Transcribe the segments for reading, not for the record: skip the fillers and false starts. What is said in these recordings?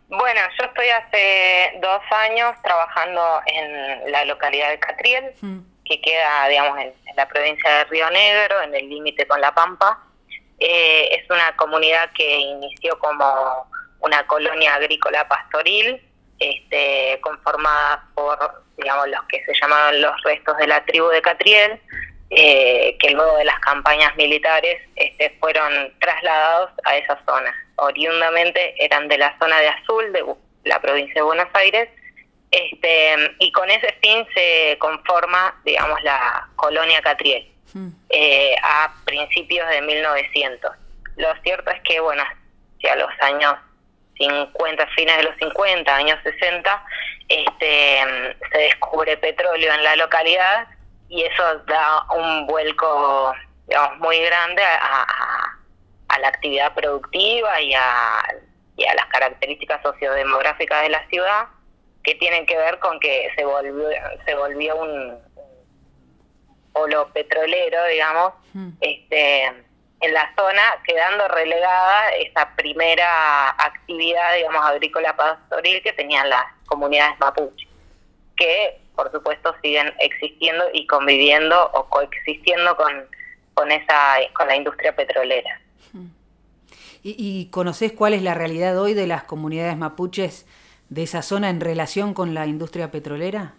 Bueno, yo estoy hace 2 años trabajando en la localidad de Catriel, Mm. que queda, digamos, en la provincia de Río Negro, en el límite con La Pampa. Es una comunidad que inició como una colonia agrícola pastoril, conformada por, digamos, los que se llamaban los restos de la tribu de Catriel, que luego de las campañas militares fueron trasladados a esa zona. Oriundamente eran de la zona de Azul, de la provincia de Buenos Aires, y con ese fin se conforma, digamos, la colonia Catriel, Mm. a principios de 1900. Lo cierto es que, bueno, hacia los años 50, fines de los 50, años 60, se descubre petróleo en la localidad y eso da un vuelco, digamos, muy grande a la actividad productiva y a las características sociodemográficas de la ciudad, que tienen que ver con que se volvió un polo petrolero, digamos, Mm. en la zona, quedando relegada esa primera actividad, digamos, agrícola pastoril que tenían las comunidades mapuche, que por supuesto siguen existiendo y conviviendo o coexistiendo con la industria petrolera. ¿Y conocés cuál es la realidad hoy de las comunidades mapuches de esa zona en relación con la industria petrolera?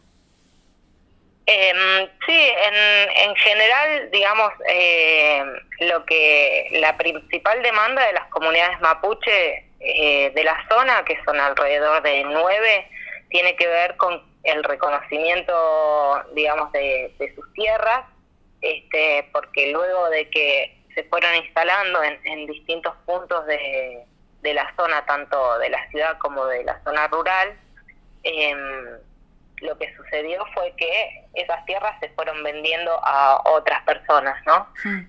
Sí, en general, digamos, la principal demanda de las comunidades mapuche de la zona, que son alrededor de 9, tiene que ver con el reconocimiento, digamos, de sus tierras, porque luego de que se fueron instalando en distintos puntos de la zona, tanto de la ciudad como de la zona rural, lo que sucedió fue que esas tierras se fueron vendiendo a otras personas, ¿no? Mm.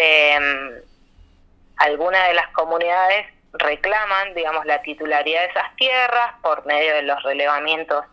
Algunas de las comunidades reclaman, digamos, la titularidad de esas tierras por medio de los relevamientos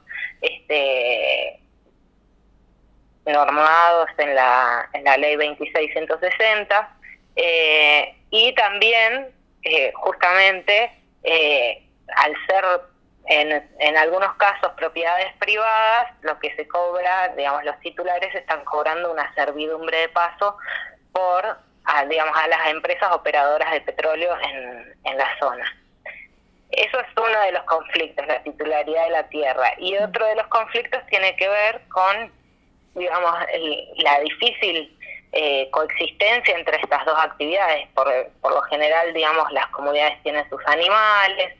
normados en la ley 2660, y también, justamente, al ser en algunos casos propiedades privadas, lo que se cobra, digamos, los titulares están cobrando una servidumbre de paso digamos, a las empresas operadoras de petróleo en la zona. Eso es uno de los conflictos, la titularidad de la tierra. Y otro de los conflictos tiene que ver con, digamos, la difícil coexistencia entre estas dos actividades. Por lo general, digamos, las comunidades tienen sus animales,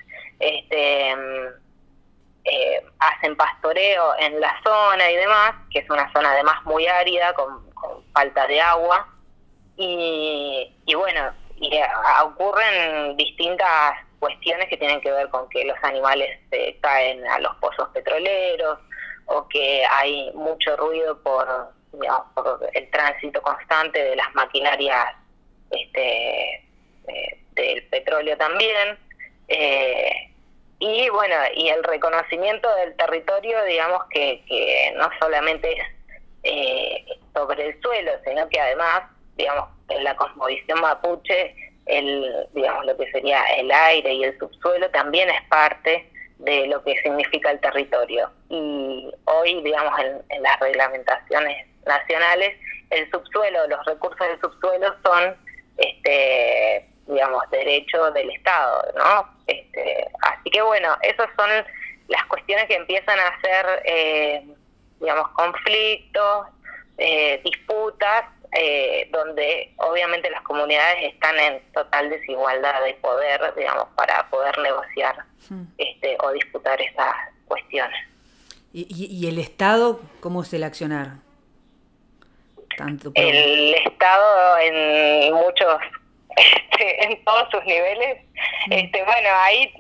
hacen pastoreo en la zona y demás, que es una zona además muy árida, con falta de agua, y bueno, ocurren distintas cuestiones que tienen que ver con que los animales caen a los pozos petroleros, o que hay mucho ruido digamos, por el tránsito constante de las maquinarias del petróleo también. Y bueno, y el reconocimiento del territorio, digamos, que no solamente es sobre el suelo, sino que además, digamos, en la cosmovisión mapuche, digamos, lo que sería el aire y el subsuelo también es parte de lo que significa el territorio. Y hoy, digamos, en las reglamentaciones nacionales, el subsuelo, los recursos del subsuelo son, digamos, derecho del Estado, ¿no? Así que bueno, esas son las cuestiones que empiezan a ser, digamos, conflictos, disputas, donde obviamente las comunidades están en total desigualdad de poder, digamos, para poder negociar o disputar esas cuestiones. ¿Y el Estado cómo es el accionar? El Estado en muchos, en todos sus niveles, bueno,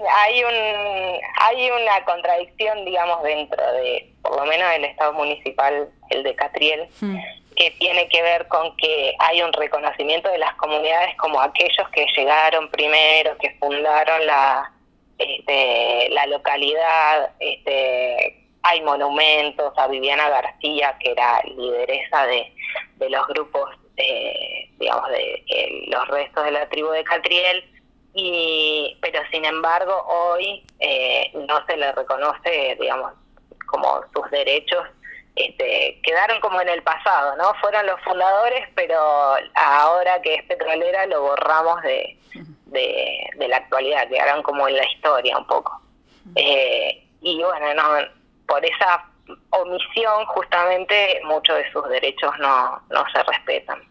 hay una contradicción, digamos, dentro de, por lo menos, el Estado municipal, el de Catriel, que tiene que ver con que hay un reconocimiento de las comunidades como aquellos que llegaron primero, que fundaron la localidad. Hay monumentos a Viviana García, que era lideresa de los grupos, digamos, de los restos de la tribu de Catriel, pero sin embargo hoy no se le reconoce, digamos, como sus derechos. Quedaron como en el pasado, ¿no? Fueron los fundadores, pero ahora que es petrolera lo borramos de la actualidad, quedaron como en la historia un poco. Y bueno, no, por esa omisión justamente muchos de sus derechos no se respetan.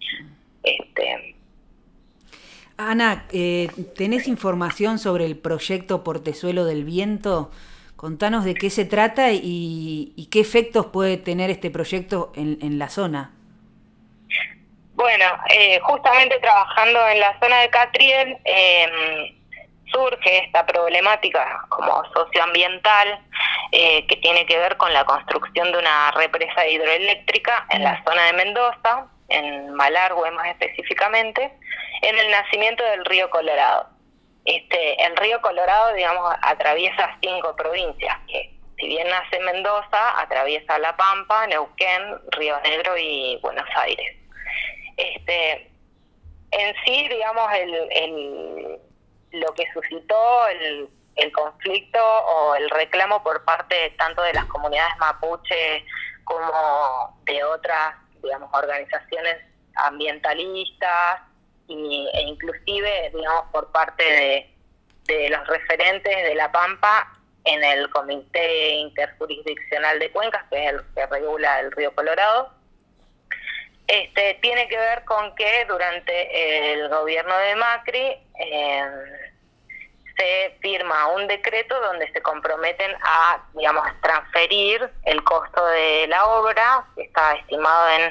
Ana, ¿tenés información sobre el proyecto Portezuelo del Viento? Contanos de qué se trata y qué efectos puede tener este proyecto en la zona. Bueno, justamente trabajando en la zona de Catriel, surge esta problemática como socioambiental que tiene que ver con la construcción de una represa hidroeléctrica en la zona de Mendoza, en Malargüe más específicamente, en el nacimiento del río Colorado. El río Colorado, digamos, atraviesa 5 provincias, que si bien nace en Mendoza, atraviesa La Pampa, Neuquén, Río Negro y Buenos Aires. En sí, digamos, lo que suscitó el conflicto o el reclamo por parte tanto de las comunidades mapuche como de otras, digamos, organizaciones ambientalistas e inclusive, digamos, por parte de los referentes de La Pampa en el Comité Interjurisdiccional de Cuencas, que es el que regula el río Colorado, tiene que ver con que durante el gobierno de Macri se firma un decreto donde se comprometen a, digamos, transferir el costo de la obra, que está estimado en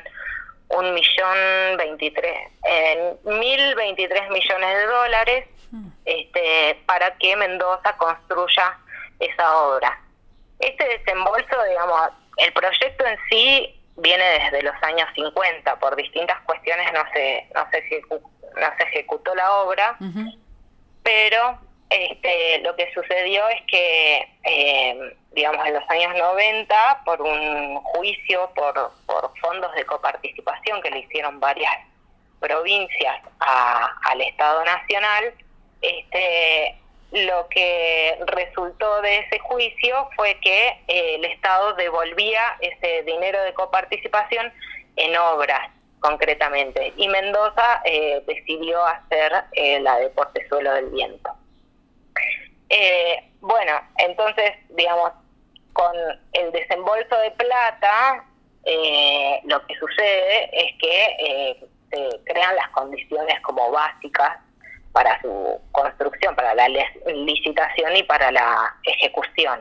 1.023 millones de dólares, para que Mendoza construya esa obra. Este desembolso, digamos, el proyecto en sí viene desde los años 50, por distintas cuestiones no se ejecutó la obra, pero lo que sucedió es que, digamos, en los años 90, por un juicio por fondos de coparticipación que le hicieron varias provincias al Estado Nacional, lo que resultó de ese juicio fue que el Estado devolvía ese dinero de coparticipación en obras, concretamente, y Mendoza decidió hacer la de Portezuelo del Viento. Bueno, entonces, digamos, con el desembolso de plata, lo que sucede es que se crean las condiciones como básicas para su construcción, para la licitación y para la ejecución.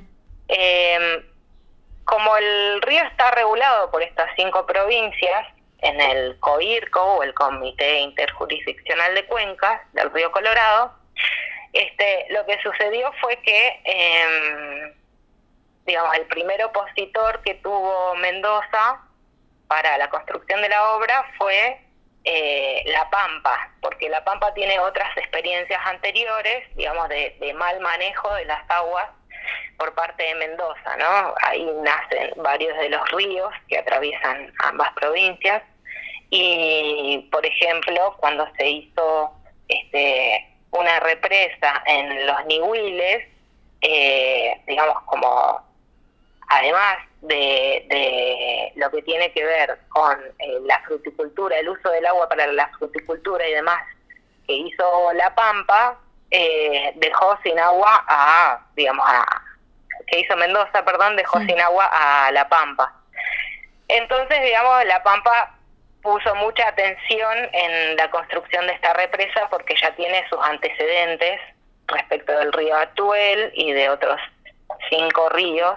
Como el río está regulado por estas 5 provincias, en el COIRCO, o el Comité Interjurisdiccional de Cuencas del río Colorado, lo que sucedió fue que, digamos, el primer opositor que tuvo Mendoza para la construcción de la obra fue La Pampa, porque La Pampa tiene otras experiencias anteriores, digamos, de mal manejo de las aguas por parte de Mendoza, ¿no? Ahí nacen varios de los ríos que atraviesan ambas provincias y, por ejemplo, cuando se hizo una represa en los Nihuiles, digamos, como además de lo que tiene que ver con la fruticultura, el uso del agua para la fruticultura y demás, que hizo La Pampa, dejó sin agua que hizo Mendoza, dejó sin agua a La Pampa. Entonces, digamos, La Pampa puso mucha atención en la construcción de esta represa porque ya tiene sus antecedentes respecto del río Atuel y de otros 5 ríos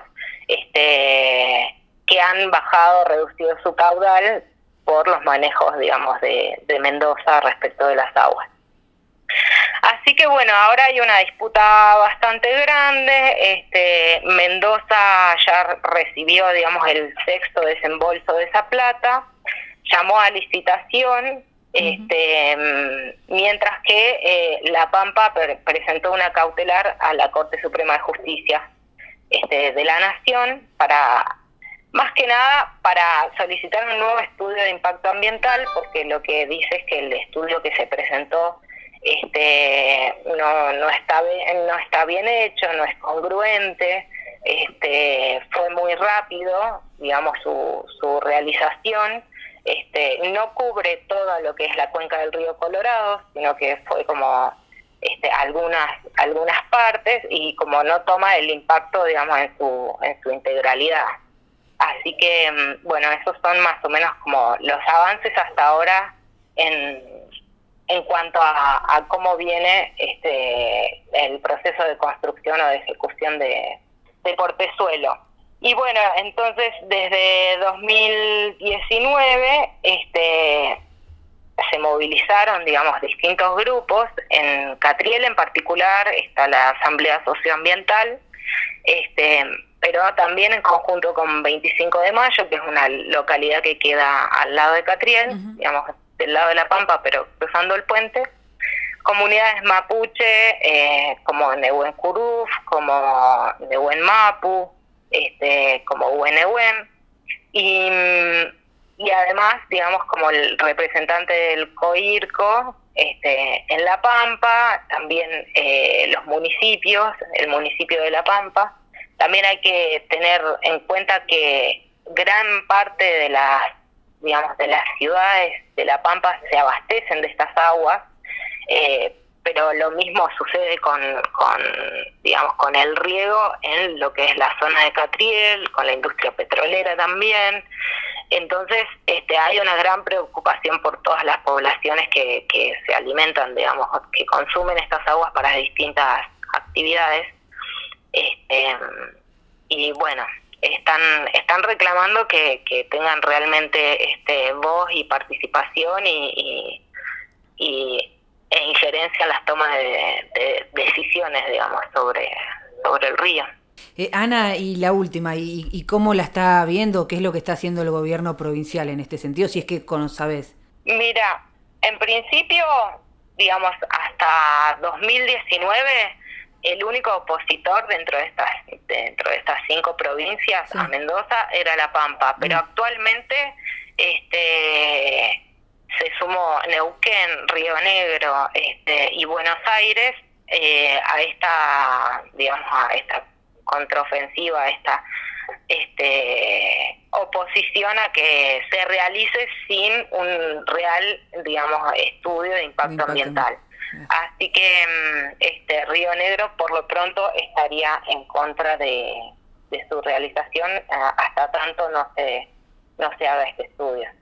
que han bajado, reducido su caudal por los manejos, digamos, de Mendoza respecto de las aguas. Así que bueno, ahora hay una disputa bastante grande. Mendoza ya recibió, digamos, el 6º desembolso de esa plata, llamó a licitación, mientras que La Pampa presentó una cautelar a la Corte Suprema de Justicia de la Nación más que nada para solicitar un nuevo estudio de impacto ambiental, porque lo que dice es que el estudio que se presentó no está bien hecho, no es congruente, fue muy rápido, digamos, su realización, no cubre todo lo que es la cuenca del río Colorado, sino que fue como algunas partes, y como no toma el impacto, digamos, en su integralidad. Así que, bueno, esos son más o menos como los avances hasta ahora en cuanto a cómo viene el proceso de construcción o de ejecución de Portezuelo. Y bueno, entonces desde 2019 se movilizaron, digamos, distintos grupos. En Catriel en particular está la Asamblea Socioambiental, pero también en conjunto con 25 de Mayo, que es una localidad que queda al lado de Catriel, digamos, del lado de La Pampa, pero cruzando el puente. Comunidades mapuche, como Nehuen Curuf, como Nehuen Mapu, como Uenehuen, y además, digamos, como el representante del COIRCO, en La Pampa, también los municipios, el municipio de La Pampa. También hay que tener en cuenta que gran parte de las ciudades de La Pampa se abastecen de estas aguas, pero lo mismo sucede con el riego en lo que es la zona de Catriel, con la industria petrolera también. Entonces, hay una gran preocupación por todas las poblaciones que se alimentan, digamos, que consumen estas aguas para distintas actividades. Y bueno, están reclamando que tengan realmente voz y participación e injerencia en las tomas de decisiones, digamos, sobre el río. Ana, y la última, ¿y cómo la está viendo? ¿Qué es lo que está haciendo el gobierno provincial en este sentido, si es que sabés? Mira, en principio, digamos, hasta 2019, el único opositor dentro de estas 5 provincias, sí, a Mendoza, era La Pampa, pero actualmente se sumó Neuquén, Río Negro, y Buenos Aires a esta contraofensiva, a esta oposición a que se realice sin un real, digamos, estudio de impacto ambiental. Así que Río Negro por lo pronto estaría en contra de su realización hasta tanto no se haga este estudio.